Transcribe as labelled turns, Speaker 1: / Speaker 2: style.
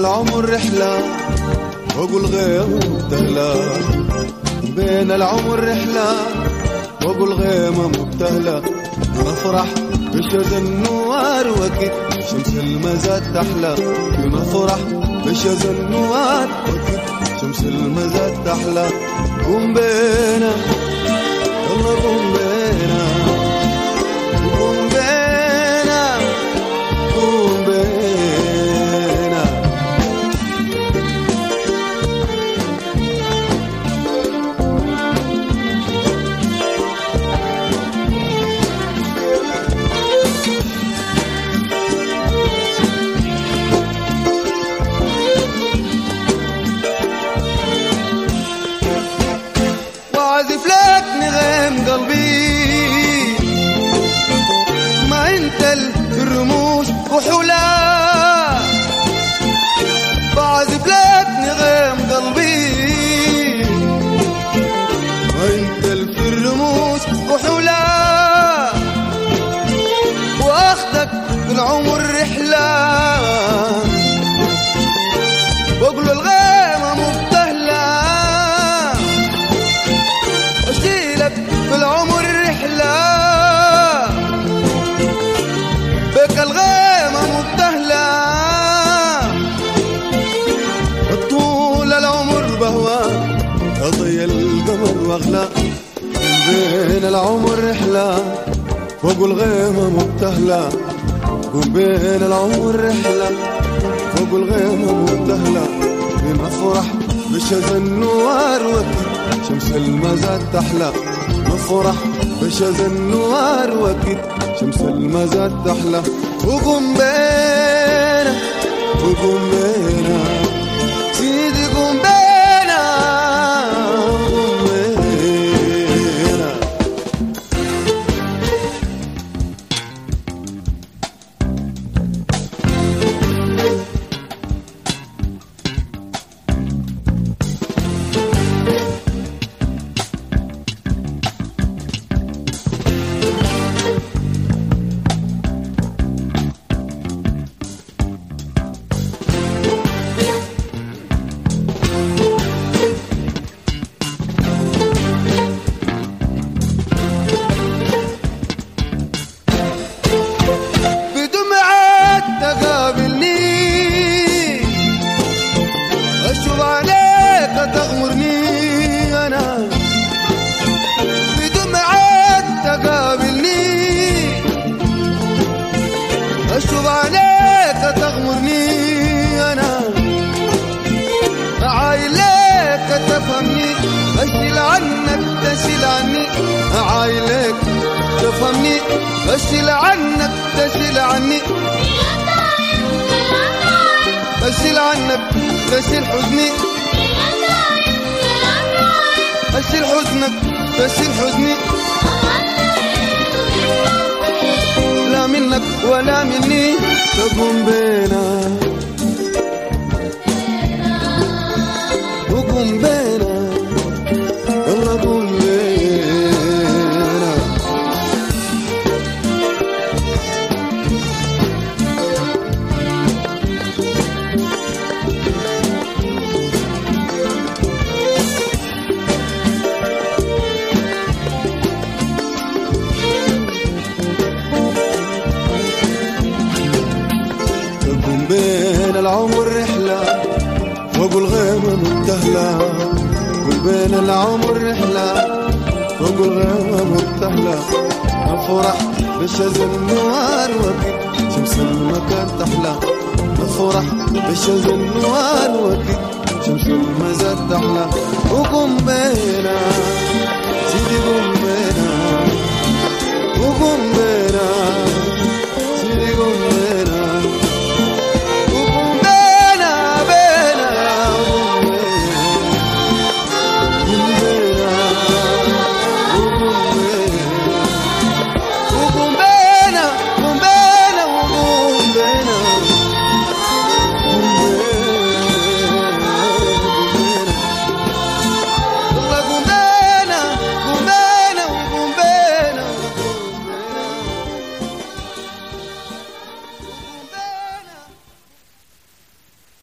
Speaker 1: العمر رحلة وأقول غيمة مبتهلة، بين العمر رحلة وأقول غيمة مبتهلة، نفرح بشذا النوار وكد شمس المزاد تحلى، نفرح بشذا النوار وكد شمس المزاد تحلى. قوم بينا يلا قوم بينا، قوم بينا قوم بينا. وعازف لك نغم قلبي ما انت الرموش وحلا، بعزف لك نغم قلبي ما انت الرموش وحلا، واخدك في العمر رحلة واقول الغيمة مبتهلة، اشيلك في العمر رحلة بك الغيمة مبتهلة، طول العمر بهواك أضي القمر واغلى، بين العمر رحلة فوق الغيمة مبتهلة، وبين العمر رحلة فوق الغيمة مبتهلة، نفرح بشذا النوار وكد شمس المزاد تحلى، نفرح بشذا النوار وكد شمس المزاد تحلى. وقوم بينا وقوم بينا سيدي قوم بينا قوم بينا. أشوف عليك تغمرني أنا، عايلك تفهمني، أشيل عنك تشيل عني، عايلك تفهمني، أشيل عنك تشيل عني، أشيل عنك تشيل حزني، أشيل حزنك تشيل حزني، لا منك ولا مني. تقوم بينا وقوم بينا يلا قوم بينا. بين العمر رحلة فوق الغيمة مبتهلة، وبين العمر رحلة فوق الغيمة مبتهلة، نفرح بشذا النوار وكد شمس المكان تحلى، نفرح بشذا النوار وكد شمس المزاد تحلى. وقوم بينا سيدي قوم بينا وقوم بينا